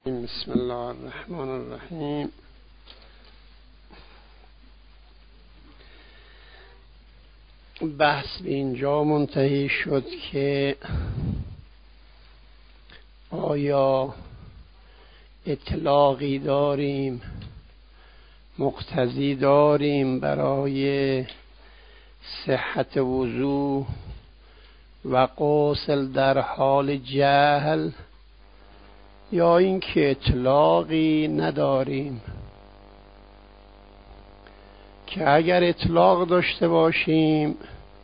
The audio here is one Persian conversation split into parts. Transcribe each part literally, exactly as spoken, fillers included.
بسم الله الرحمن الرحیم. بحث به اینجا منتهی شد که آیا اطلاقی داریم، مقتضی داریم برای صحت وضو و غسل در حال جهل، یا اینکه اطلاقی نداریم، که اگر اطلاق داشته باشیم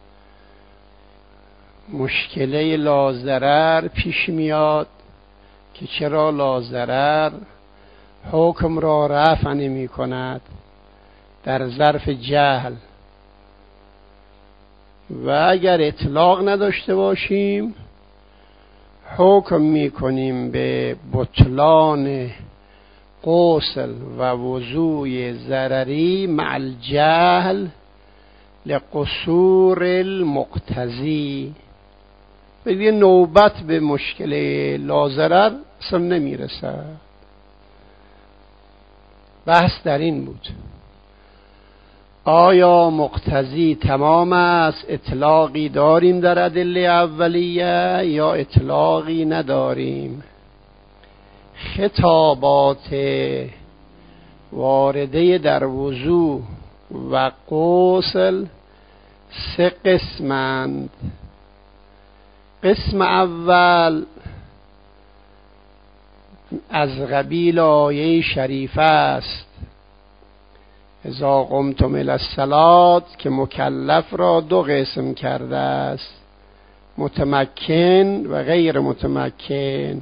مشکله لازرر پیش میاد که چرا لازرر حکم را رفع نمی کند در ظرف جهل، و اگر اطلاق نداشته باشیم حکم میکنیم به بطلان غسل و وضوی ضرری مع الجهل لقصور المقتضی. و دیگه نوبت به مشکل لازرر اصلا نمیرسه. بحث در این بود آیا مقتضی تمام است، اطلاقی داریم در ادله اولیه یا اطلاقی نداریم. خطابات وارده در وضو و غسل سه قسمند. قسم اول از قبیل آیه شریفه است، اذا قمتم الی الصلاة، که مکلف را دو قسم کرده است، متمکن و غیر متمکن،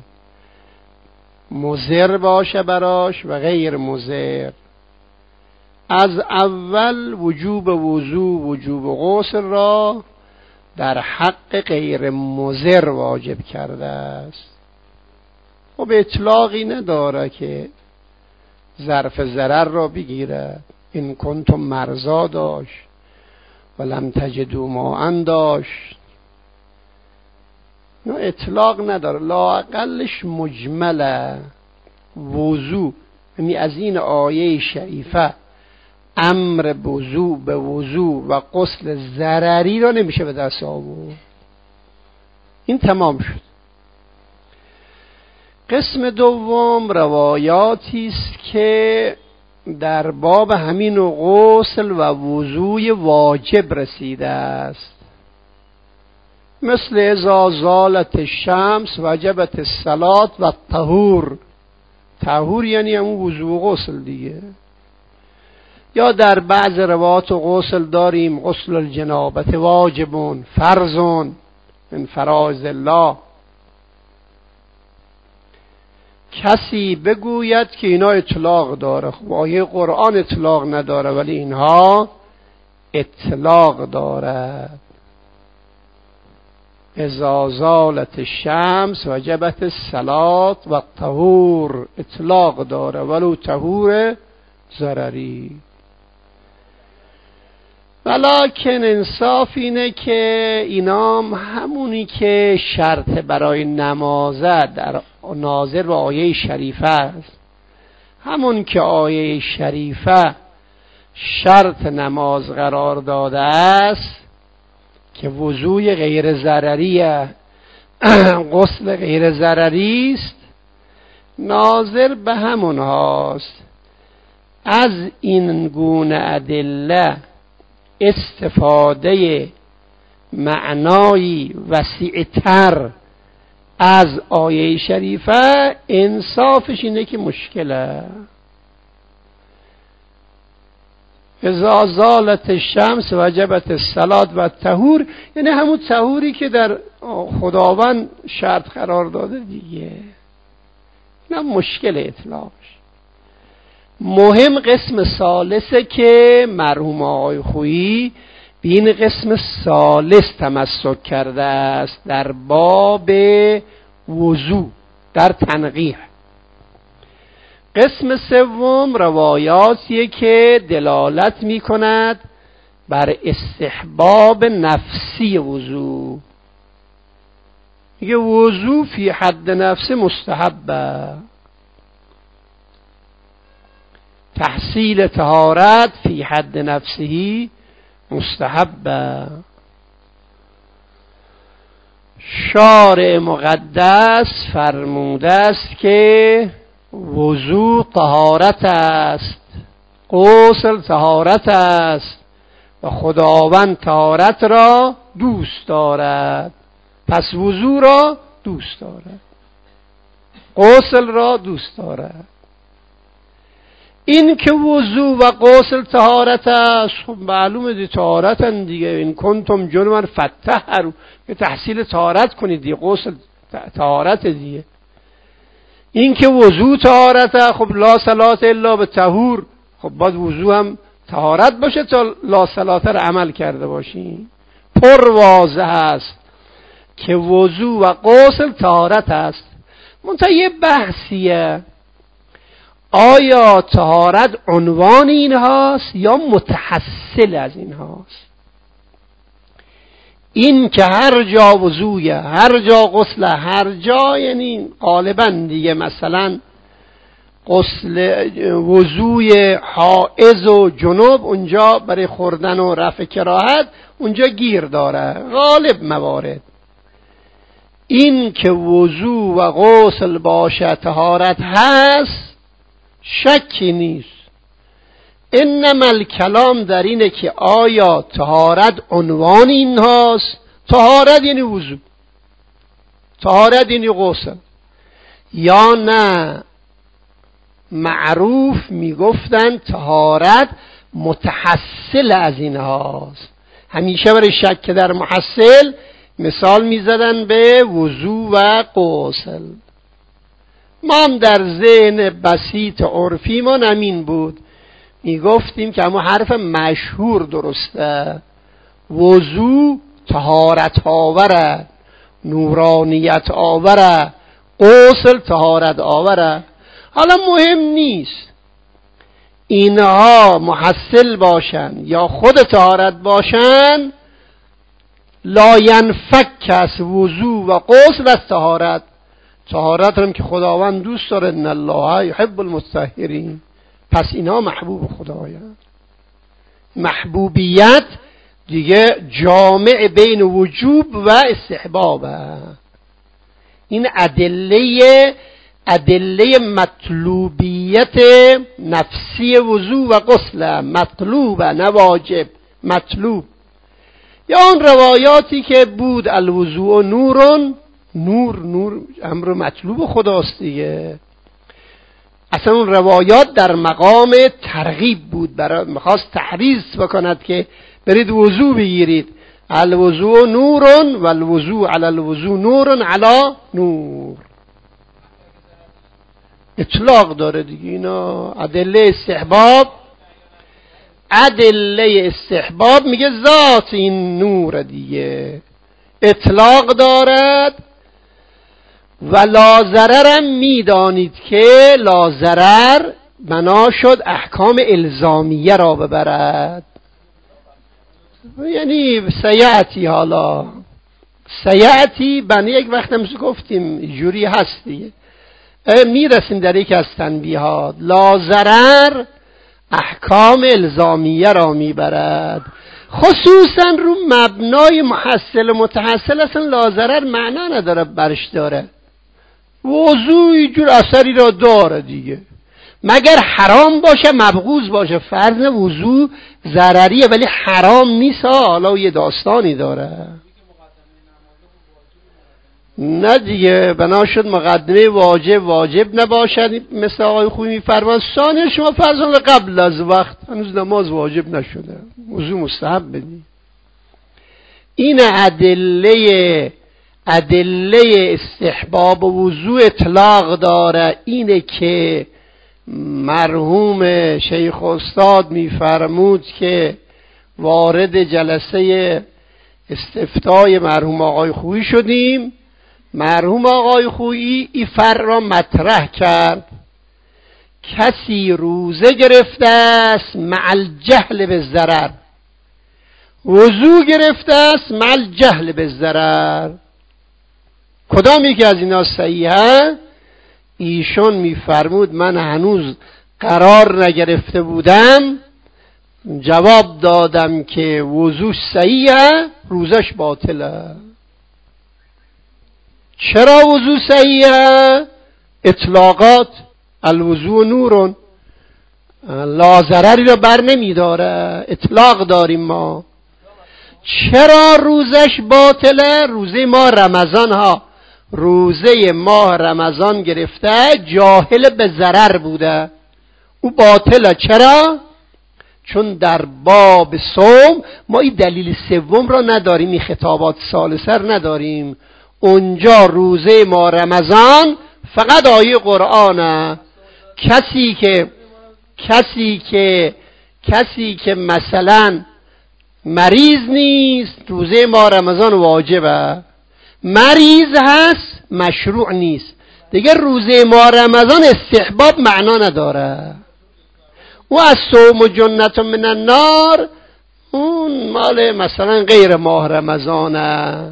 مضر باشه براش و غیر مضر. از اول وجوب وضو وجوب غسل را در حق غیر مضر واجب کرده است. و به اطلاقی نداره که ظرف ضرر را بگیرد. این کنتم مرضا داشت ولم تجدوا ماء داشت، نه اطلاق نداره. لااقلش مجمله وضو، یعنی از این آیه شریفه امر وضو به وضو و غسل ضرری را نمیشه به دست آورد. این تمام شد. قسم دوم روایاتی است که در باب همین غسل و وضوی واجب رسیده است، مثل اذا زالت الشمس وجبت الصلاة و الطهور. طهور یعنی همون وضو و غسل دیگه. یا در بعض روایات غسل داریم غسل الجنابت واجبون فرضون من فرائض الله. کسی بگوید که اینا اطلاق داره، خب آیه قرآن اطلاق نداره ولی اینها اطلاق دارد. اذا زالت الشمس وجبت الصلاة و الطهور، اطلاق داره ولو طهور ضرری. ولکن انصاف اینه که اینام همونی که شرط برای نمازه در ناظر به آیه شریفه است، همون که آیه شریفه شرط نماز قرار داده است که وضوی غیر ضرریه، غسل غیر ضرری است، ناظر به همون هاست. از این گونه ادله استفاده معنایی وسیع‌تر از آیه شریفه انصافش اینه که مشکله. اذا زالت الشمس وجبت الصلاة و الطهور، یعنی همون طهوری که در خداوند شرط قرار داده دیگه. نه مشکل اطلاقش. مهم قسم ثالثه که مرحوم آقای خویی به این قسم ثالث تمسک کرده است در باب وضو در تنقیح. قسم سوم روایاتیه که دلالت می کند بر استحباب نفسی وضو. میگه وضو فی حد نفس مستحبه، تحصیل طهارت فی حد نفسه مستحب. شارع مقدس فرموده است که وضو طهارت است، غسل طهارت است و خداوند طهارت را دوست دارد، پس وضو را دوست دارد، غسل را دوست دارد. این که وضو و غسل طهارت است، خب معلومه دی طهارتن دیگه. این کنتم جنبا فطهروا، که تحصیل طهارت کنید دیگه، غسل طهارت دیگه. این که وضو طهارت، خب لا صلاة الا بطهور، خب باید وضو هم طهارت باشه تا لا صلاة رو عمل کرده باشیم. پر واضح است که وضو و غسل طهارت است. منتها یه بحثیه، آیا طهارت عنوان این هاست یا متحصل از این هاست؟ این که هر جا وضویه، هر جا غسله، هر جا یعنی غالبا دیگه، مثلا غسل وضوی حائض و جنوب اونجا برای خوردن و رفع کراهت اونجا گیر داره غالب موارد. این که وضو و غسل باشه طهارت هست شکی نیست. انما الکلام در اینه که آیا طهارت عنوان این هاست؟ طهارت یعنی وضو، طهارت یعنی غسل، یا نه معروف میگفتن طهارت متحصل از این هاست. همیشه برای شک در محصل مثال میزدن به وضو و غسل. ما هم در ذهن بسیط عرفی ما نمین بود، میگفتیم که اما حرف مشهور درسته، وضو طهارت آوره، نورانیت آوره، غسل طهارت آوره. حالا مهم نیست اینها محصل باشن یا خود طهارت باشن، لا ینفک از وضو و غسل از طهارت. طهارت هم که خداوند دوست داره، ان الله یحب المطهرین، پس اینا محبوب خدایند. محبوبیت دیگه جامع بین وجوب و استحبابه. این ادله ادله مطلوبیت نفسی وضو و غسل، مطلوبه نه واجب، مطلوب. یا اون روایاتی که بود الوضوء نورون، نور نور امر مطلوب خداست دیگه. اصلا اون روایات در مقام ترغیب بود، برای میخواست تحریض بکند که برید وضو بگیرید. الوضوء نورون و الوضوء علی الوضوء نورون علی نور، اطلاق داره دیگه. اینا ادله استحباب، ادله استحباب میگه ذات این نور دیگه اطلاق دارد. و لا ضررم میدانید که لا ضرر بنا شد احکام الزامیه را ببرد، یعنی سیعتی، حالا سیعتی بنی یک وقت هم گفتیم جوری هست دیگه، میرسیم در یک از تنبیهات. لا ضرر احکام الزامیه را میبرد، خصوصا رو مبنای محصل متحصل. اصلا لا ضرر معنا نداره برش داره، وضو اینجور اثری را داره دیگه، مگر حرام باشه مبغوض باشه. فرض وضو ضرریه ولی حرام نیست، حالا یه داستانی داره. نه دیگه بنا شد مقدمه واجب واجب نباشد، مثل آقای خوبی میفرمان ثانیه شما فرضاً قبل از وقت هنوز نماز واجب نشده، وضو مستحب بدی. این ادله ادله استحباب وضو اطلاق داره. اینه که مرحوم شیخ استاد میفرمود که وارد جلسه استفتای مرحوم آقای خویی شدیم. مرحوم آقای خویی این فر را مطرح کرد، کسی روزه گرفته است مع الجهل بالضرر، وضو گرفته است مع الجهل بالضرر، کدام یکی از اینا صحیحه؟ ایشون میفرمود من هنوز قرار نگرفته بودم جواب دادم که وضو صحیحه روزش باطله. چرا وضو صحیحه؟ اطلاقات الوضو نورون، لا ضرری رو بر نمی داره، اطلاق داریم ما. چرا روزش باطله؟ روزه ماه رمضان ها، روزه ماه رمضان گرفته جاهل به ضرر بوده، او باطله. چرا؟ چون در باب صوم ما این دلیل سوم را نداریم، این خطابات ثالثه را نداریم. اونجا روزه ماه رمضان فقط آیه قرآنه. کسی که کسی که کسی که مثلا مریض نیست روزه ماه رمضان واجبه، مریض هست مشروع نیست دیگه. روزه ماه رمضان استحباب معنا نداره. و از صوم جنت من النار اون مال مثلا غیر ماه رمضانه.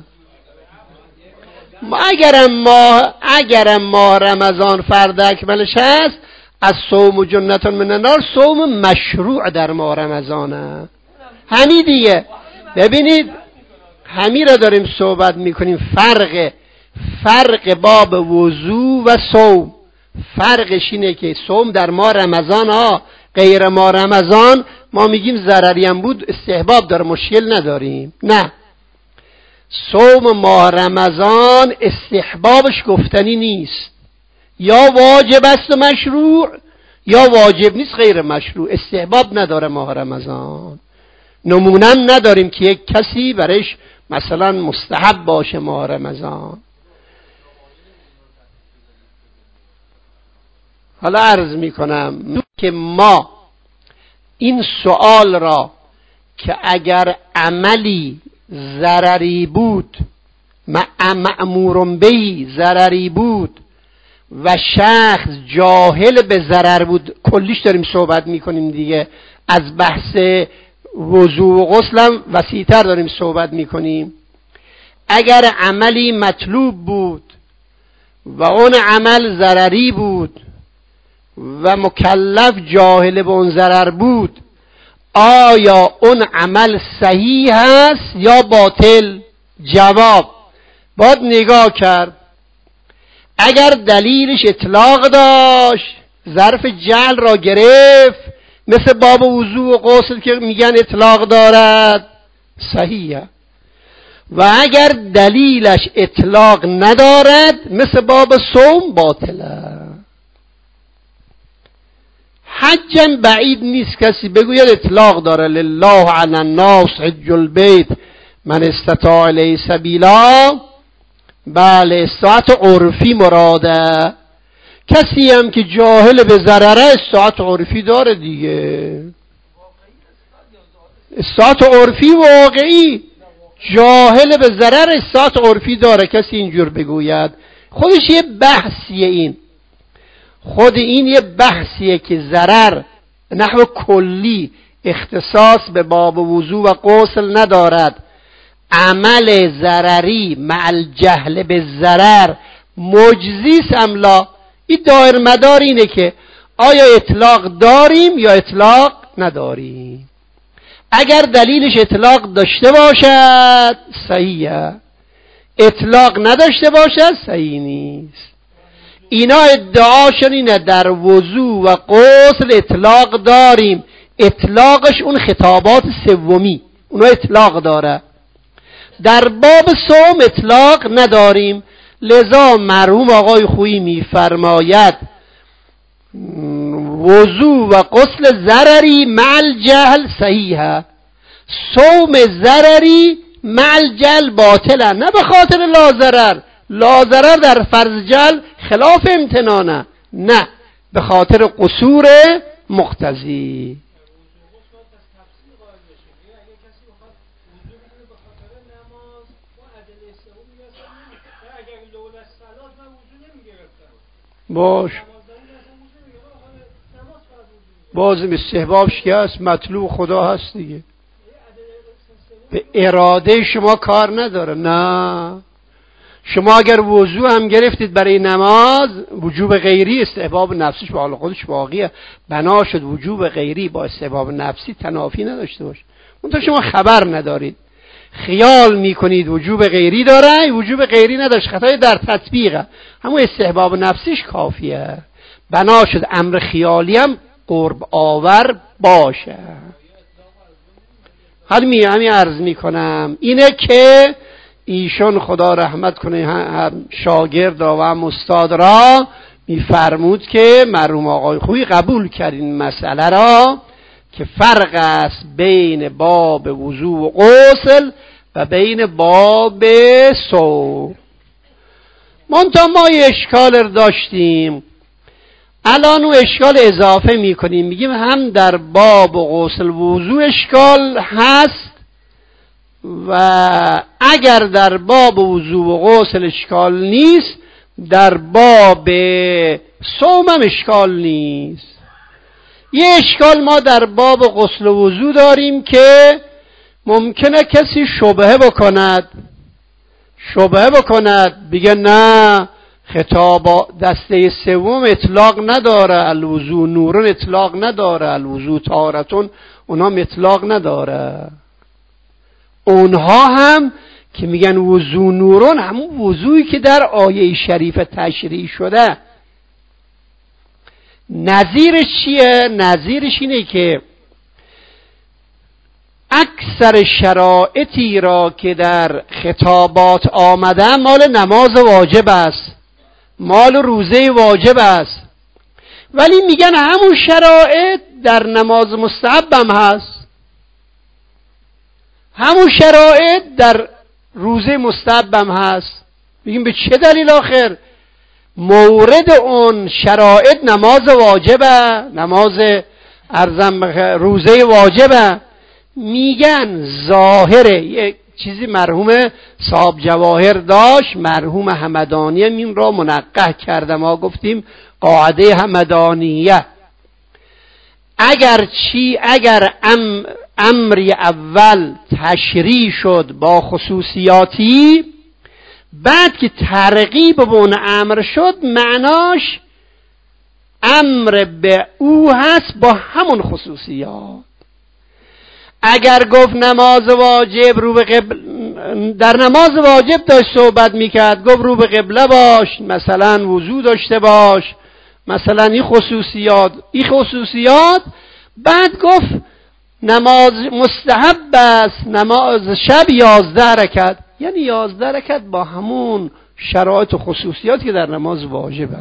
اگرم ماه اگرم ماه رمضان فرض اکملش هست، از صوم جنت من النار صوم مشروع در ماه رمضانه. همین دیگه. ببینید همین را داریم صحبت میکنیم. فرق فرق باب وضو و صوم، فرقش اینه که صوم در ماه رمضان ها، غیر ماه رمضان ما میگیم ضرری هم بود استحباب داره، مشکل نداریم. نه، صوم ماه رمضان استحبابش گفتنی نیست، یا واجب است و مشروع یا واجب نیست غیر مشروع، استحباب نداره ماه رمضان. نمونه نداریم که یک کسی برایش مثلا مستحب باشه ماه رمضان. حالا عرض میکنم که ما این سوال را که اگر عملی ضرری بود، مأمور بهی ضرری بود و شخص جاهل به ضرر بود، کلیش داریم صحبت میکنیم دیگه، از بحث وضو و غسل هم وسیع‌تر داریم صحبت میکنیم. اگر عملی مطلوب بود و اون عمل ضرری بود و مکلف جاهل به اون ضرر بود، آیا اون عمل صحیح هست یا باطل؟ جواب باید نگاه کرد. اگر دلیلش اطلاق داشت، ظرف جعل را گرفت، مثل باب وضو و غسل که میگن اطلاق دارد، صحیحه. و اگر دلیلش اطلاق ندارد، مثل باب صوم، باطله. حجم بعید نیست کسی بگوید اطلاق داره، لله علی الناس حج البیت من استطاع الیه سبیلا. بله، استطاعت عرفی مراده. کسی هم که جاهل به ضرره استطاعت عرفی داره دیگه، استطاعت عرفی واقعی. جاهل به ضرر استطاعت عرفی داره، کسی اینجور بگوید خودش یه بحثیه. این خود این یه بحثیه که ضرر نحو کلی اختصاص به باب وضو و غسل ندارد. عمل ضرری مع الجهل به ضرر مجزیس ام لا. این دایر مدار اینه که آیا اطلاق داریم یا اطلاق نداریم. اگر دلیلش اطلاق داشته باشد صحیحه، اطلاق نداشته باشد صحیح نیست. اینا ادعاشون اینه در وضو و غسل اطلاق داریم. اطلاقش اون خطابات سومی، اونا اطلاق داره. در باب صوم اطلاق نداریم. لذا مرحوم آقای خویی میفرماید وضو و غسل ضرری مع الجهل صحیحه، صوم ضرری مع الجهل باطله. نه به خاطر لا ضرر، لا ضرر در فرض جهل خلاف امتنانه، نه به خاطر قصور مقتضی. باش بازم استحبابش که هست، مطلوب خدا هست دیگه، به اراده شما کار نداره. نه، شما اگر وضو هم گرفتید برای نماز، وجوب غیری استحباب نفسیش به حال خودش باقیه. بنا شد وجوب غیری با استحباب نفسی تنافی نداشته باشه. منتها شما خبر ندارید، خیال میکنید وجوب غیری داره، وجوب غیری نداشت، خطای در تطبیقه، همون استحباب نفسیش کافیه. بنا شد امر خیالی هم قرب آور باشه. همین همین عرض میکنم اینه که ایشون خدا رحمت کنه هم شاگرد را و هم استاد را میفرمود که مرحوم آقای خویی قبول کرد این مسئله را که فرق است بین باب وضو و غسل و بین باب صوم. منتها ما یه اشکال داشتیم، الان اون اشکال اضافه میکنیم، میگیم هم در باب و غسل وضو اشکال هست و اگر در باب وضو و غسل اشکال نیست، در باب صوم هم اشکال نیست. یه اشکال ما در باب غسل و وضو داریم که ممکنه کسی شبهه بکند شبهه بکند بگه نه خطاب دسته سوم اطلاق نداره، الوضو نورن اطلاق نداره، الوضو طهارتون اونها اطلاق نداره. اونها هم که میگن وضو نورن همون وضویی که در آیه شریف تشریح شده. نظیرش چیه؟ نظیرش اینه که اکثر شرایطی را که در خطابات آمده مال نماز واجب است، مال روزه واجب است، ولی میگن همون شرایط در نماز مستحب هم هست، همون شرایط در روزه مستحب هم هست. میگیم به چه دلیل آخر؟ مورد اون شرایط نماز واجبه، نماز ارزم روزه واجبه. میگن ظاهره، یک چیزی مرحوم صاحب جواهر داشت، مرحوم همدانی این را منقح کرده، ما گفتیم قاعده همدانیه. اگر چی اگر ام امری اول تشریح شد با خصوصیاتی، بعد که ترغیب به اون امر شد معناش امر به او هست با همون خصوصیات. اگر گفت نماز واجب رو به قبل، در نماز واجب داشت صحبت میکرد، گفت رو به قبله باش، مثلا وضو داشته باش، مثلا این خصوصیات این خصوصیات بعد گفت نماز مستحب است، نماز شب یازده رکعت، یعنی یازده رکعت با همون شرایط و خصوصیات که در نماز واجبه.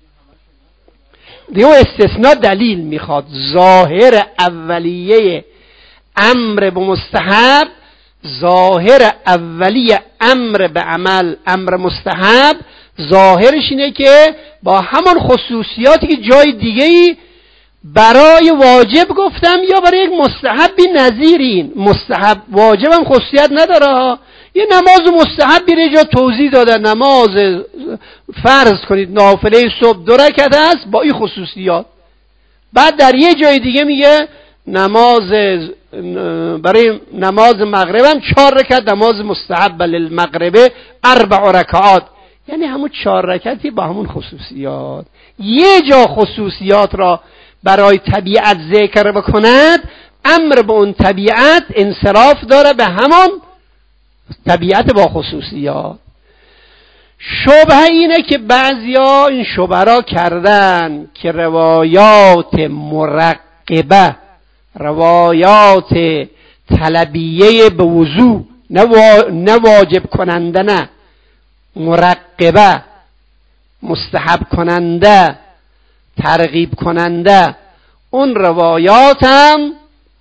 دیگه استثناء دلیل میخواد. ظاهر اولیه امر به مستحب، ظاهر اولیه امر به عمل، امر مستحب، ظاهرش اینه که با همون خصوصیاتی که جای دیگه‌ای برای واجب گفتم یا برای یک مستحبی نظیرین. مستحب واجب هم خصوصیت نداره. یه نماز مستحب بیره جا توضیح داده، نماز فرض کنید نافله صبح دو رکعت است با این خصوصیات. بعد در یه جای دیگه میگه نماز برای نماز مغرب هم چهار رکعت نماز مستحب للمغرب اربع رکعات، یعنی همون چهار رکعتی با همون خصوصیات. یه جا خصوصیات را برای طبیعت ذکر بکند، امر به اون طبیعت انصراف داره به همون طبیعت با خصوصیات. شبهه اینه که بعضیا این شبهه را کردن که روایات مرقبه، روایات طلبیه به وضو، نه واجب کننده، نه مرقبه، مستحب کننده، ترغیب کننده، اون روایات هم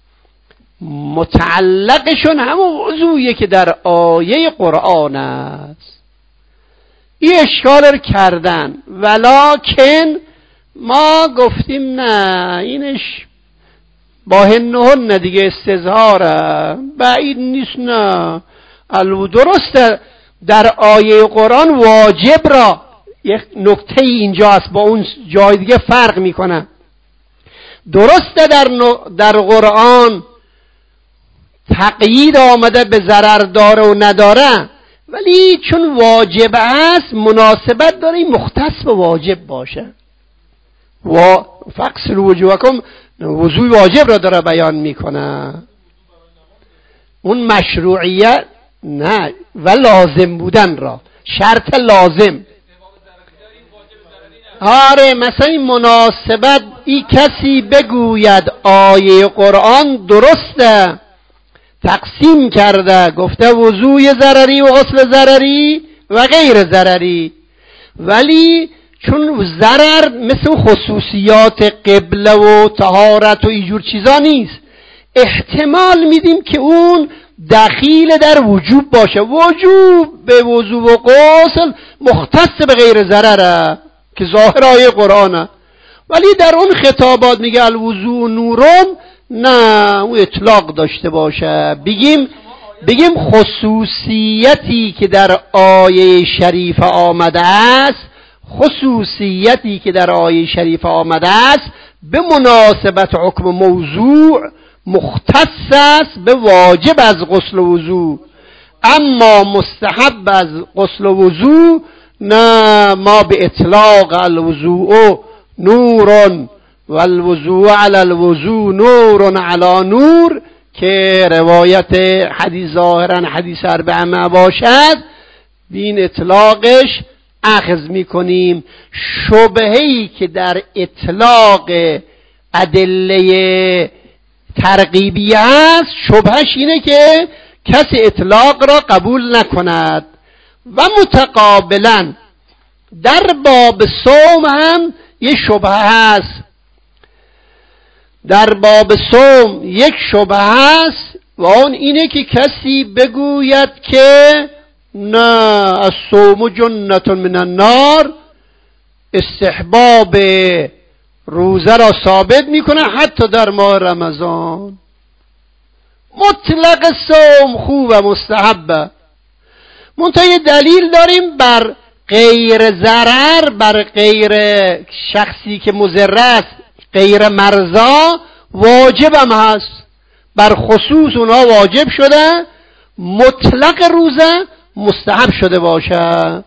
متعلقشون همون وضویه که در آیه قرآن است. این اشکال رو کردن، ولکن ما گفتیم نه، اینش با هنهن دیگه استظهاره، بعید نیست. نه الو درسته در آیه قرآن واجب را، یک نکته اینجا است با اون جای دیگه فرق میکنه. درسته در, در قرآن تقیید آمده به ضرر داره و نداره، ولی چون واجب است مناسبت داره این مختص به واجب باشه. و فقصل وجوهکم وضوء واجب را داره بیان میکنه. اون مشروعیت نه و لازم بودن را، شرط لازم. آره مثلا این مناسبت، این کسی بگوید آیه قرآن درسته، تقسیم کرده گفته وضوء ضرری و غسل ضرری و غیر ضرری، ولی چون ضرر مثل خصوصیات قبله و طهارت و اینجور چیزا نیست، احتمال میدیم که اون دخیل در وجوب باشه. وجوب به وضوء و غسل مختص به غیر ضرره که ظاهر آیه قرآنه، ولی در اون خطابات میگه الوضوء نورون، نه اون اطلاق داشته باشه. بگیم بگیم خصوصیتی که در آیه شریف آمده است، خصوصیتی که در آیه شریف آمده است به مناسبت حکم موضوع مختص است به واجب از غسل و وضو، اما مستحب از غسل و وضو نه. ما به اطلاق الوضوء نورون و الوضوء علی الوضوء نورون علی نور که روایت حدیث ظاهرا حدیث اربعه باشد، بین اطلاقش اخذ میکنیم. شبهه‌ای که در اطلاق ادله ترغیبی است، شبهش اینه که کسی اطلاق را قبول نکند. و متقابلا در باب صوم هم یک شبهه هست. در باب صوم یک شبهه هست و اون اینه که کسی بگوید که نه الصوم جنة من النار، استحباب روزه را ثابت میکنه حتی در ماه رمضان. مطلق صوم خوب و مستحبه، منتها یه دلیل داریم بر غیر ضرر، بر غیر شخصی که مضر است، غیر مرضا واجب هم هست. بر خصوص اونها واجب شده، مطلق روزه مستحب شده باشه.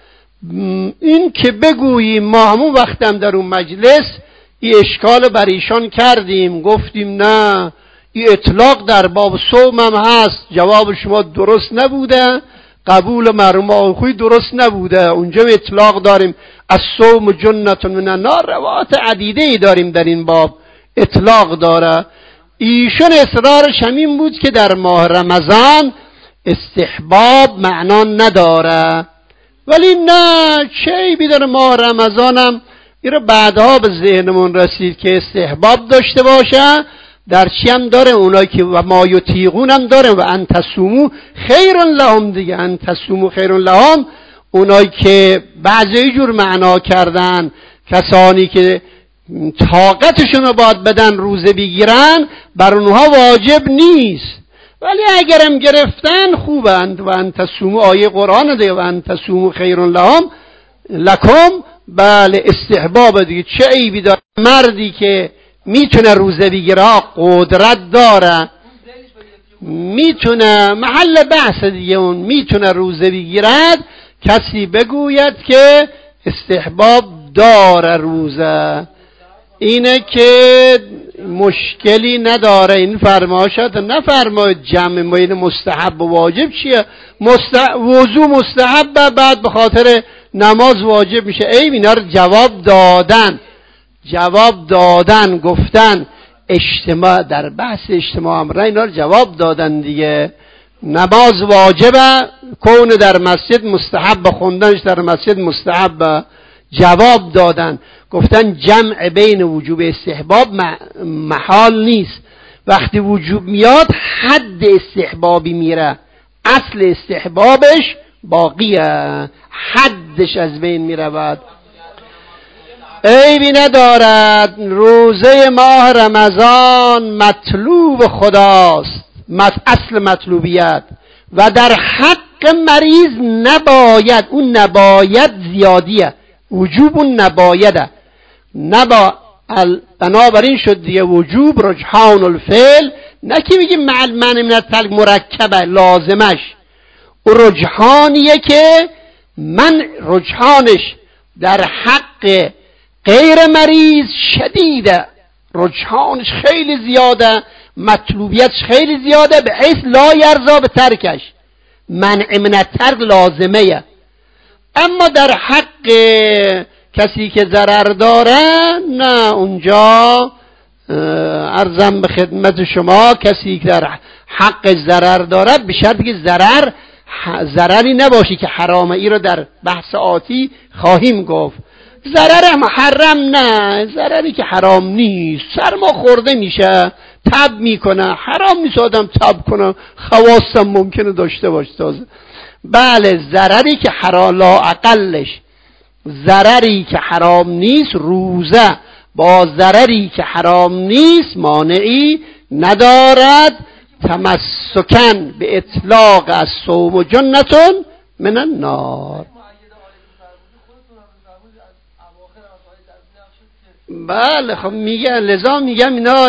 این که بگوییم ما همون وقتم در اون مجلس این اشکال بر ایشان کردیم، گفتیم نه این اطلاق در باب صوم هم هست، جواب شما درست نبوده، قبول مرحوم آقای درست نبوده. اونجا اطلاق داریم الصوم جنة من النار، روایات عدیده ای داریم در این باب اطلاق داره. ایشون اصرارش همین بود که در ماه رمضان استحباب معنا نداره، ولی نه چه بیدار ماه رمضانم این رو بعدها به ذهنمون رسید که استحباب داشته باشه. در چی هم داره؟ اونایی که و ما یطیقون هم داره و ان تصوموا خیر لهم دیگه، ان تصوموا خیر لهم. اونایی که بعضی جور معنا کردن کسانی که طاقتشون رو باید بدن روزه بگیرن، بر اونها واجب نیست، ولی اگرم گرفتن خوبند. و ان تصوموا آیه قرآن دیگه، و ان تصوموا خیر لهم لکم، بله استحباب دیگه. چه عیبی داره؟ مردی که میتونه روزه بگیره، قدرت داره، میتونه، محل بحث دیگه، اون میتونه روزه بگیرد، کسی بگوید که استحباب داره روزه، اینه که مشکلی نداره. این فرمایشات نفرماید جمع بین مستحب و واجب چیه. مستحب وضو مستحب، بعد به خاطر نماز واجب میشه. ای اینا رو جواب دادن، جواب دادن گفتن اجتماع در بحث اجتماع امرین، اینا رو جواب دادن دیگه. نماز واجبه، کون در مسجد مستحب، خوندنش در مسجد مستحب، جواب دادن گفتن جمع بین وجوب استحباب محال نیست. وقتی وجوب میاد حد استحبابی میره، اصل استحبابش باقیه، حدش از بین میره. بعد عیبی ندارد، روزه ماه رمضان مطلوب خداست، اصل مطلوبیت، و در حق مریض نباید، اون نباید زیادیه، وجوب اون نبایده، نبا بنابراین شد دیگه وجوب رجحان الفعل، نه که میگیم مع المنع من الترک مرکبه لازمش، او رجحانیه که من رجحانش در حق غیر مریض شدیده، رجحانش خیلی زیاده، مطلوبیتش خیلی زیاده، به حیث لا یرضا به ترکش، منع من الترک لازمه. اما در حق کسی که ضرر داره نه، اونجا عرضم به خدمت شما کسی که در حق ضرر داره به شرطی که ضرر ضرری نباشی که حرامه. ای رو در بحث آتی خواهیم گفت. ضرر محرم نه، ضرری که حرام نیست، سرما خورده میشه تب میکنه، حرام نیست آدم تب کنه، خواستم ممکنه داشته باشه تازه. بله ضرری که حرام لا اقلش، ضرری که حرام نیست، روزه با ضرری که حرام نیست مانعی ندارد. تمسکن به اطلاق از صوم جنتون من النار. بله خب میگن، لذا میگم اینا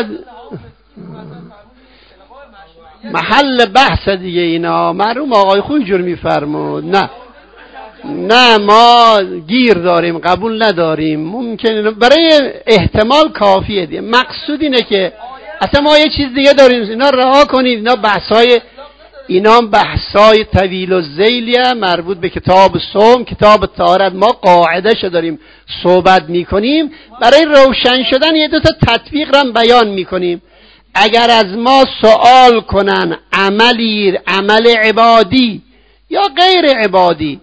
محل بحث دیگه، اینا معلوم آقای خوی جور میفرمود. نه نه ما گیر داریم، قبول نداریم، ممکنه برای احتمال کافیه دیگه. مقصود اینه که اصلا ما یه چیز دیگه داریم، اینا رها کنید، اینا بحثای اینا بحثای طویل و ذیلیه مربوط به کتاب صوم، کتاب طهارت. ما قاعده شو داریم صحبت میکنیم، برای روشن شدن یه دو تا تطبیق رو بیان میکنیم. اگر از ما سوال کنن عملی، عمل عبادی یا غیر عبادی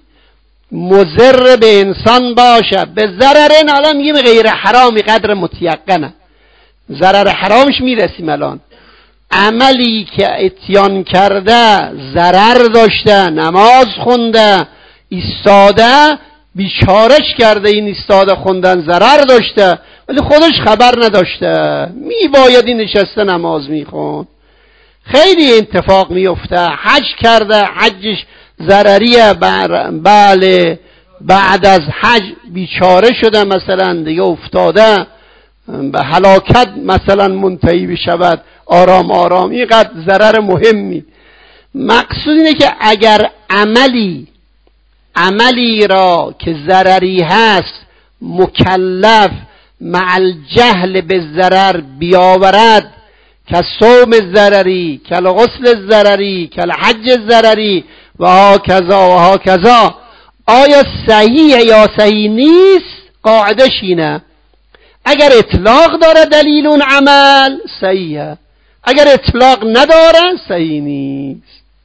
مضر به انسان باشه به ضرر، حالا میگیم غیر حرامی قدر متیقنه، ضرر حرامش میرسیم الان. عملی که اتیان کرده ضرر داشته، نماز خونده، ایستاده، بیچارش کرده، این ایستاده خوندن ضرر داشته ولی خودش خبر نداشته، میباید این نشسته نماز میخون. خیلی اتفاق میفته، حج کرده حجش ضرریه، بله بعد از حج بیچاره شده مثلا دیگه افتاده به هلاکت مثلا منتهی بشود، آرام آرام، اینقدر ضرر مهمی. مقصود اینه که اگر عملی عملی را که ضرری هست مکلف مع الجهل به ضرر بیاورد، که صوم ضرری، که غسل ضرری، که حج ضرری و ها کذا و ها کذا، آیا صحیح یا صحیح نیست؟ قاعدش اینه اگر اطلاق داره دلیل اون عمل صحیحه، اگر اطلاق نداره صحیح نیست.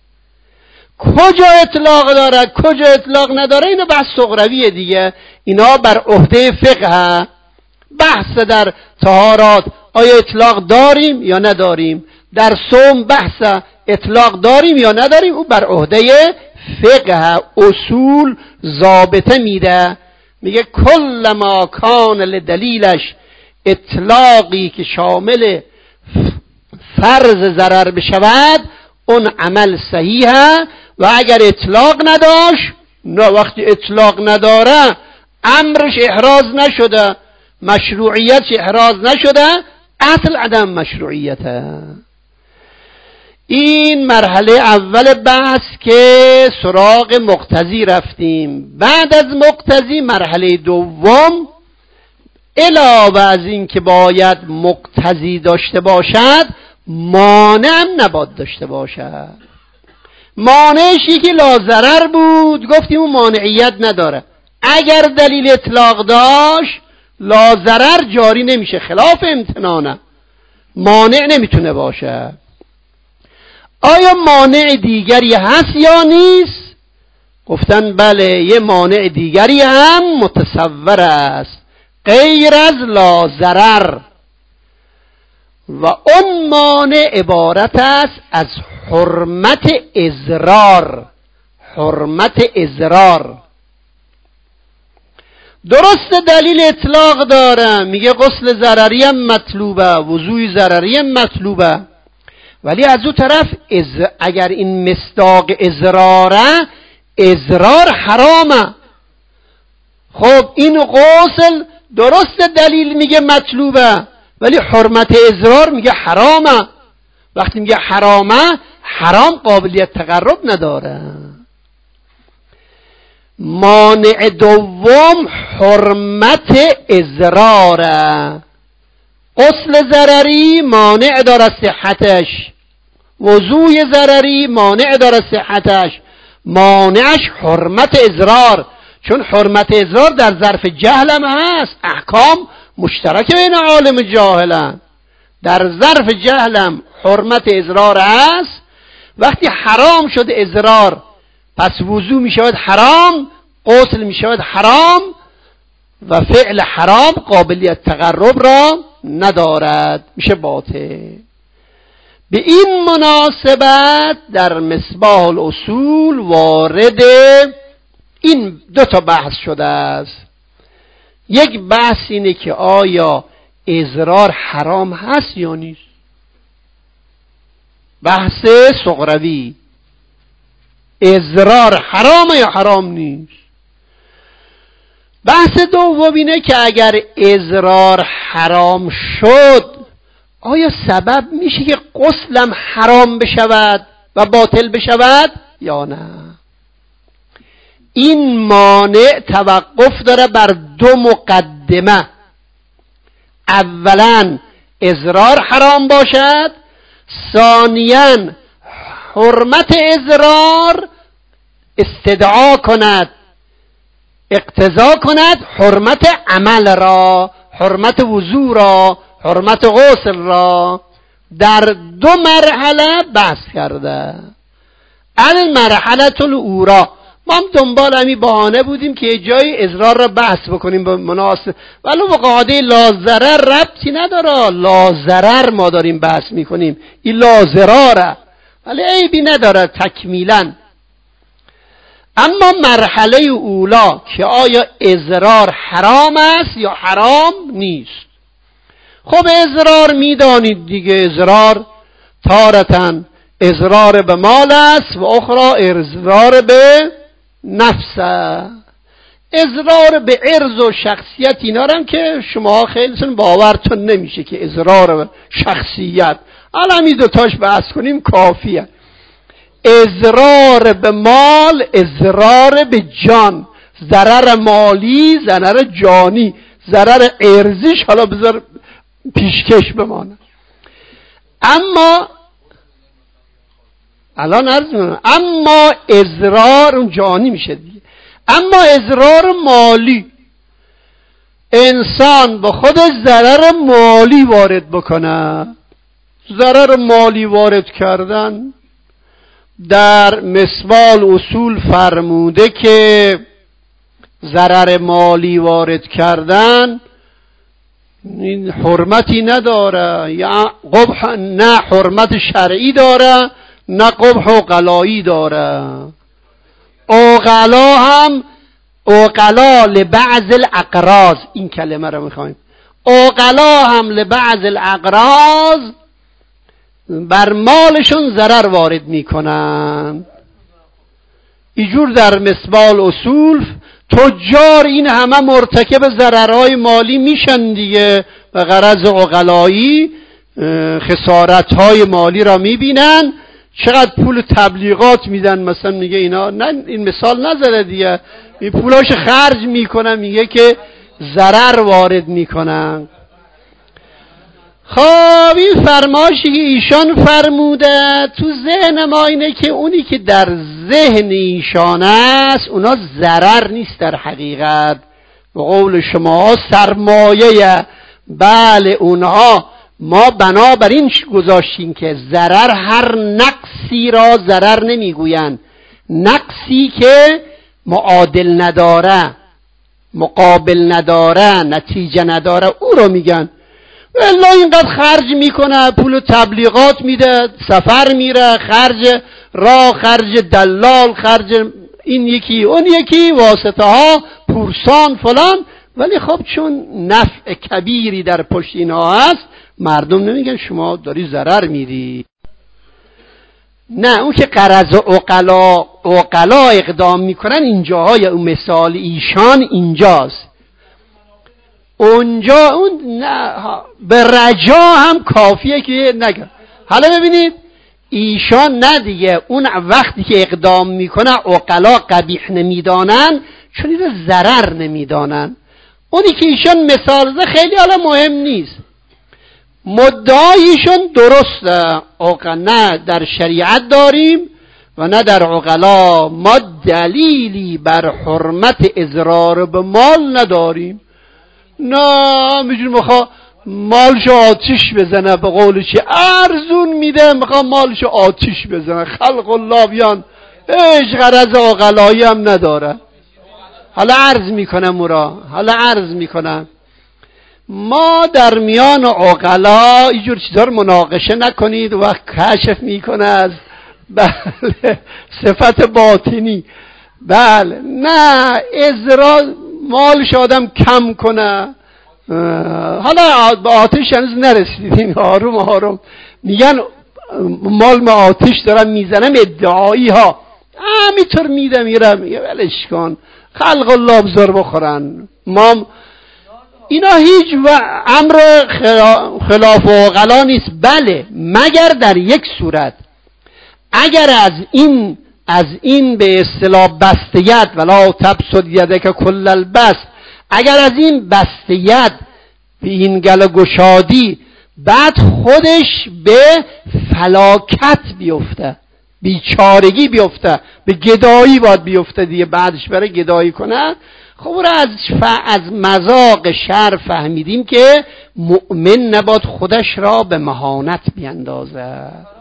کجا اطلاق داره کجا اطلاق نداره اینا بحث صغرویه دیگه، اینا بر عهده فقه. بحث در طهارات آیا اطلاق داریم یا نداریم، در صوم بحث اطلاق داریم یا نداریم، او بر عهده فقه، اصول ضابطه میده. میگه کل ما کان لدلیلش اطلاقی که شامل فرض ضرر بشود اون عمل صحیحه، و اگر اطلاق نداشت نه، وقتی اطلاق نداره امرش احراز نشده، مشروعیتش احراز نشده، اصل عدم مشروعیته. این مرحله اول بحث که سراغ مقتضی رفتیم. بعد از مقتضی مرحله دوم، علاوه از این که باید مقتضی داشته باشد مانع هم نباید داشته باشد. مانعش یکی لاضرر بود، گفتیم اون مانعیت نداره. اگر دلیل اطلاق داشت لاضرر جاری نمیشه، خلاف امتنانه، مانع نمیتونه باشه. آیا مانع دیگری هست یا نیست؟ گفتن بله، یه مانع دیگری هم متصور است غیر از لاضرر، و اون مانع عبارت است از حرمت اضرار. حرمت اضرار درست دلیل اطلاق داره، میگه غسل ضرری هم مطلوبه، وضوء ضرری هم مطلوبه، ولی از اون طرف از اگر این مصداق اضراره، اضرار حرامه. خب این غسل درست دلیل میگه مطلوبه ولی حرمت اضرار میگه حرامه. وقتی میگه حرامه، حرام قابلیت تقرب نداره. مانع دوم حرمت اضراره. غسل ضرری مانع داره صحتش، وضوء ضرری مانع داره صحتش. مانعش حرمت اضرار، چون حرمت اضرار در ظرف جهل هم هست. احکام مشترک بین عالم جاهلن. در ظرف جهلم حرمت اضرار هست. وقتی حرام شد اضرار، پس وضوء می شود حرام، غسل می شود حرام و فعل حرام قابلیت تقرب را ندارد، میشه باطل. به این مناسبت در مصباح الاصول وارد این دو تا بحث شده است. یک بحث اینه که آیا اضرار حرام هست یا نیست، بحث صغروی. اضرار حرام یا حرام نیست. بحث دوم اینه که اگر اضرار حرام شد، آیا سبب میشه که غسلم حرام بشود و باطل بشود یا نه؟ این مانع توقف داره بر دو مقدمه. اولا اضرار حرام باشد، ثانیاً حرمت اضرار استدعا کند، اقتضا کند حرمت عمل را، حرمت وضو را، حرمت غسل را. در دو مرحله بحث کرده. المرحله الاولی، ما هم دنبال همی بهانه بودیم که یه جای اضرار را بحث بکنیم به مناسب، ولی به قاعده لا ضرر ربطی نداره. لا ضرر ما داریم بحث میکنیم، این لا ضراره، ولی عیبی نداره تکمیلا. اما مرحله اولا که آیا اضرار حرام است یا حرام نیست. خب اضرار میدانید دیگه، اضرار تارتن اضرار به مال است و اخرى اضرار به نفس. اضرار به عرض و شخصیت اینا هم که شما خیلیتون باورتون نمیشه که اضرار به شخصیت، الان این دوتاش بحث کنیم کافیه. اضرار به مال، اضرار به جان، ضرر مالی، ضرر جانی، ضرر ارزیش حالا بذار پیشکش بمانه. اما الان عرض میکنم، اما اضرار اون جانی میشه دیگه. اما اضرار مالی، انسان به خودش ضرر مالی وارد بکنه. ضرر مالی وارد کردن در مصباح اصول فرموده که ضرر مالی وارد کردن این حرمتی نداره، یا قبح نه حرمت شرعی داره نه قبح عقلایی داره. عقلا هم عقلا لبعض الاقراض، این کلمه رو میخوایم، عقلا هم لبعض الاقراض بر مالشون ضرر وارد میکنن. اینجور در مصباح اصول تجار این همه مرتکب ضررهای مالی میشن دیگه، و غرض عقلایی خسارتهای مالی را میبینن. چقدر پول تبلیغات میدن، مثلا میگه اینا، نه این مثال نذاره دیگه، این پولاش خرج میکنن، میگه که ضرر وارد میکنن. خب این فرمایشی که ایشان فرموده تو ذهن ما اینه که اونی که در ذهن ایشان است اونا ضرر نیست، در حقیقت به قول شما سرمایه. بله اونها ما بنابراین گذاشتیم که ضرر هر نقصی را ضرر نمیگوین، نقصی که معادل نداره، مقابل نداره، نتیجه نداره، او رو میگن. الا اینقدر خرج میکنه، پول تبلیغات میده، سفر میره، خرج راه، خرج دلال، خرج این یکی اون یکی، واسطه ها، پورسان فلان. ولی خب چون نفع کبیری در پشت اینا هست، مردم نمیگن شما داری ضرر میری. نه، اون که غرض عقلا عقلا اقدام میکنن اینجاهای اون مثال ایشان اینجاست. اونجا اون نه به رجا هم کافیه که نگه. حالا ببینید ایشان نه دیگه، اون وقتی که اقدام میکنه عقلا قبیح نمیدانن چون اینو ضرر نمیدانن. اونی که ایشان مثال زده خیلی حالا مهم نیست، مدعایشون درسته. عقلا نه در شریعت داریم و نه در عقلا، ما دلیلی بر حرمت اضرار به مال نداریم. نه میجون میخوا مالشو آتیش بزنه، به قول چی ارزون میده، میخوا مالشو آتیش بزنه. خلق الله بیان هیچ غرض عقلایی هم نداره. حالا عرض میکنم مورا، حالا عرض میکنم ما در میان عقلا اینجور چیزا رو مناقشه نکنید و کشف میکنه از بله صفت باطنی. بله نه ازرا مالش آدم کم کنه. حالا به آتش هنوز نرسیدیم، آروم آروم میگن مال ما آتش دارم میزنم، ادعایی ها همینطور میده میرم میگه ولش کن خلق الله بزار بخورن. ما اینا هیچ و امر خلاف عقلا نیست. بله مگر در یک صورت، اگر از این از این به اصطلاح بستیت ولا تبسط یدک کل البسط، اگر از این بستیت به این گل گشادی بعد خودش به فلاکت بیفته، بیچارگی بیفته، به گدایی باید بیفته دیگه، بعدش برای گدایی کنه، خب را از از مذاق شر فهمیدیم که مؤمن نباید خودش را به مهانت بیندازه.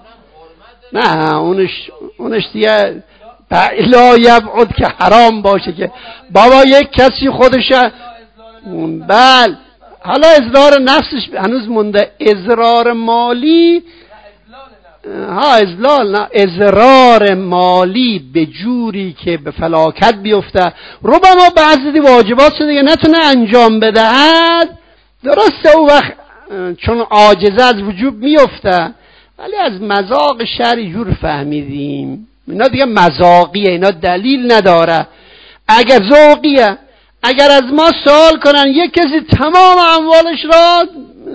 نه اونش اونش دیگه لا یبعد که حرام باشه که بابا یک کسی خودش بل حالا اضرار نفسش هنوز مونده، اضرار مالی ها ازلال نه، اضرار مالی به جوری که به فلاکت بیفته، ربما بعضی واجبات شده دیگه نتونه انجام بدهد، درسته اون وقت چون عاجزه از وجوب میفته، ولی از مذاق شرع جور فهمیدیم اینا دیگه مذاقیه، اینا دلیل نداره. اگر ذوقیه، اگر از ما سوال کنن یک کسی تمام اموالش را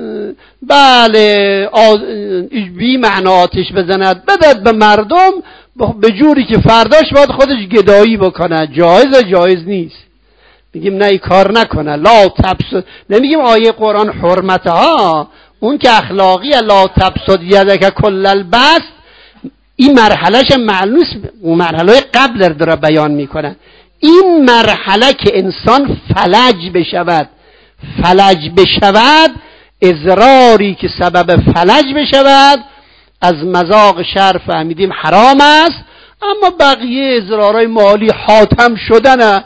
بله بی معنا آتش بزند بدد به مردم به جوری که فرداش باید خودش گدایی بکنه، جایز جایز نیست. میگیم نه ای کار نکنه، لا تبسط، نمیگیم آیه قرآن حرمتها اون که اخلاقیه، لا تبسط یدک کل البسط، این مرحلهش معلوم، اون مرحله قبل داره بیان میکنه. این مرحله که انسان فلج بشود، فلج بشود، اضراری که سبب فلج بشود، از مذاق شرع فهمیدیم حرام است. اما بقیه اضرارهای مالی حاتم شدنه،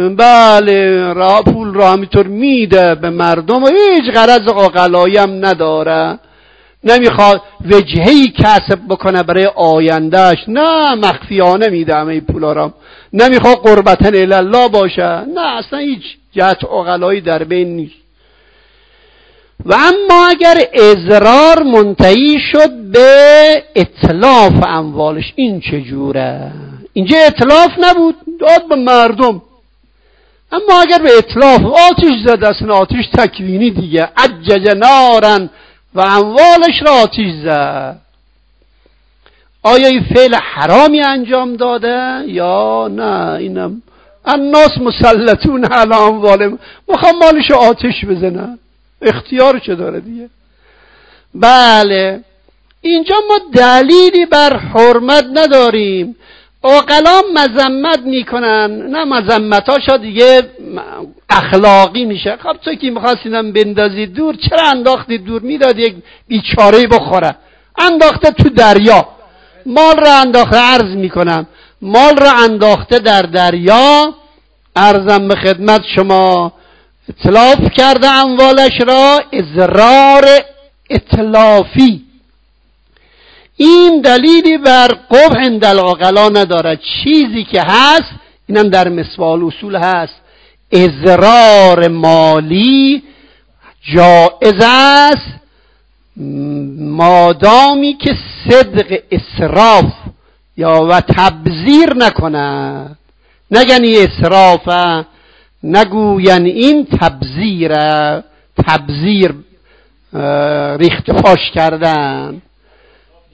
بله را پول را همینطور میده به مردم و هیچ غرض عقلایی هم نداره، نمیخواد وجهی کسب بکنه برای آیندهش، نه مخفیانه میده همه پولا را، نمیخواد قربتن الله باشه، نه اصلا هیچ جهت عقلایی در بین نیست. و اما اگر اضرار منتهی شد به اتلاف اموالش، این چجوره؟ اینجا اتلاف نبود، داد به مردم، اما اگر به اتلاف آتش زد، اصلا آتش تکوینی دیگه، عجج نارن و اموالش را آتش زد، آیا این فعل حرامی انجام داده یا نه؟ اینم الناس مسلطون علی اموالهم، میخوام مالش آتش بزنن، اختیار چه داره دیگه. بله اینجا ما دلیلی بر حرمت نداریم. عقلا مذمت میکنن، نه مذمتاشا دیگه اخلاقی میشه. خب تو که میخواستیدم بندازی دور، چرا انداختی دور؟ میداد یک بیچاره بخوره، انداخته تو دریا، مال را انداخته، عرض میکنم مال را انداخته در دریا، عرضم به خدمت شما، اتلاف کرده اموالش را، اضرار اتلافی. این دلیلی بر قبح عند العقلا نداره. چیزی که هست، اینم در مصباح الاصول هست، اضرار مالی جائز است مادامی که صدق اسراف یا و تبذیر نکنه. نگن این اسرافه، نگوین این تبذیره، تبذیر ریخت پاش کردن،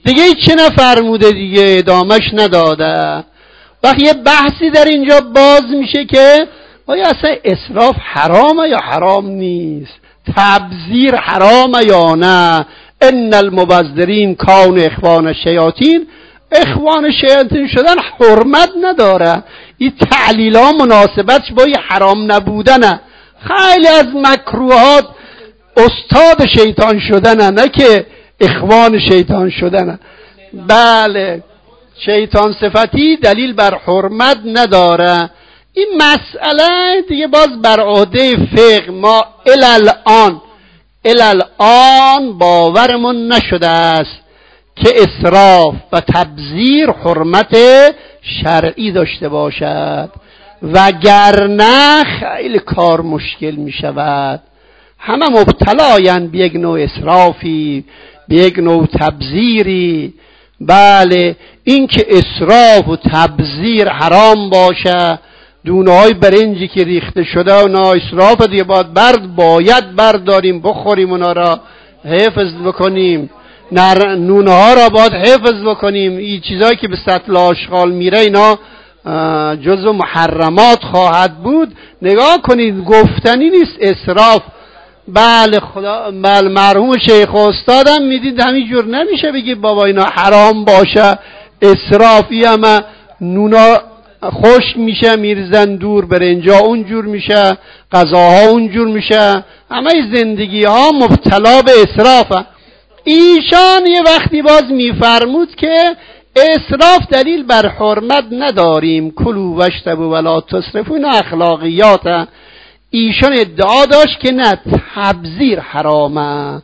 دیگه چه نفرموده دیگه، ادامش نداده. وقتی یه بحثی در اینجا باز میشه که آیا اصلا اسراف حرامه یا حرام نیست، تبذیر حرامه یا نه. ان المبذرین کانوا اخوان الشیاطین، اخوان شیاطین شدن حرمت نداره. این تعلیل ها مناسبتش با این حرام نبودنه. خیلی از مکروهات استاد شیطان شدنه، نه که اخوان شیطان شدنه. بله، شیطان صفتی دلیل بر حرمت نداره. این مسئله دیگه باز بر عهده فقه ما الان الان باورمون نشده است که اسراف و تبذیر حرمت شرعی داشته باشد، وگرنه خیلی کار مشکل می شود. همه مبتلایند به یک نوع اسرافی، به یک نوع تبذیری. بله، این که اسراف و تبذیر حرام باشه، دونه های برنجی که ریخته شده و نا اسراف دیگه باید برد باید برداریم بخوریم، اونا را حفظ بکنیم، نونه ها را باید حفظ بکنیم. این چیزایی که به سطل آشغال میره اینا جزو محرمات خواهد بود. نگاه کنید، گفتنی نیست اسراف. بله خدا، بله مرحوم شیخ استادم میدید همینجور نمیشه بگی بابا اینا حرام باشه، اسرافی همه نونا خشک میشه میرزن دور، برنجا اونجور میشه، غذاها اونجور میشه، همه زندگی ها مبتلا به اسرافه. ایشان یه وقتی باز میفرمود که اسراف دلیل بر حرمت نداریم، کلوا واشربوا ولا تسرفوا، این اخلاقیاته. ایشان ادعا داشت که نه، تبذیر حرامه،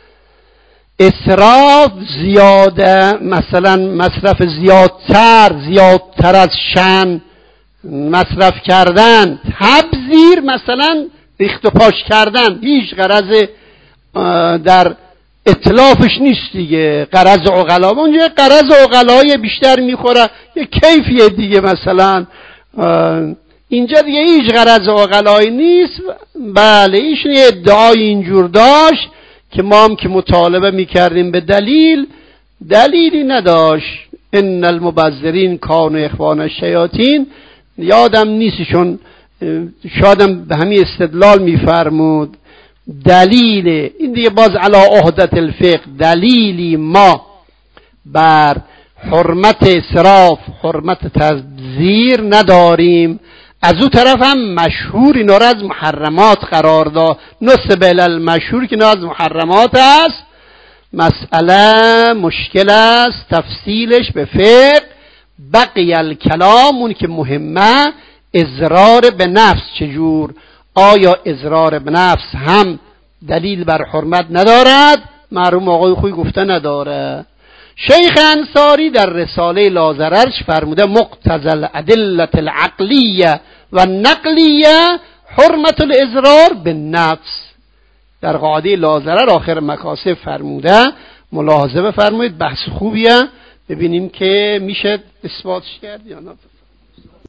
اسراف زیاده، مثلا مصرف زیادتر زیادتر از شن مصرف کردن، تبذیر مثلا ریخت و پاش کردن، هیچ غرض در اطلافش نیست دیگه. غرض عقلا اونجا غرض عقلای بیشتر میخوره، یه کیفیه دیگه مثلا. اینجا دیگه هیچ غرض عقلایی نیست. بله، ایشون یه ادعای اینجور داشت که ما هم که مطالبه میکردیم به دلیل، دلیلی نداشت. ان المبذرین کانوا اخوان الشیاطین، یادم نیستشون، شادم به همین استدلال میفرمود. دلیل این دیگه باز علی عهدت الفقه، دلیلی ما بر حرمت اسراف، حرمت تبذیر نداریم. از او طرف هم مشهور اینا را از محرمات قرار داد، نسب المشهور که اینا از محرمات است. مسئله مشکل است، تفصیلش به فقه. بقی الکلام، اون که مهمه اضرار به نفس چجور. آیا اضرار به نفس هم دلیل بر حرمت ندارد؟ مرحوم آقای خوی گفته نداره. شیخ انصاری در رساله لازررش فرموده مقتضی الادله العقلیه و نقلیه حرمت الاضرار به نفس. در قاعده لازرر آخر مکاسب فرموده، ملاحظه بفرمایید، بحث خوبیه، ببینیم که میشه اثباتش کرد یا نه.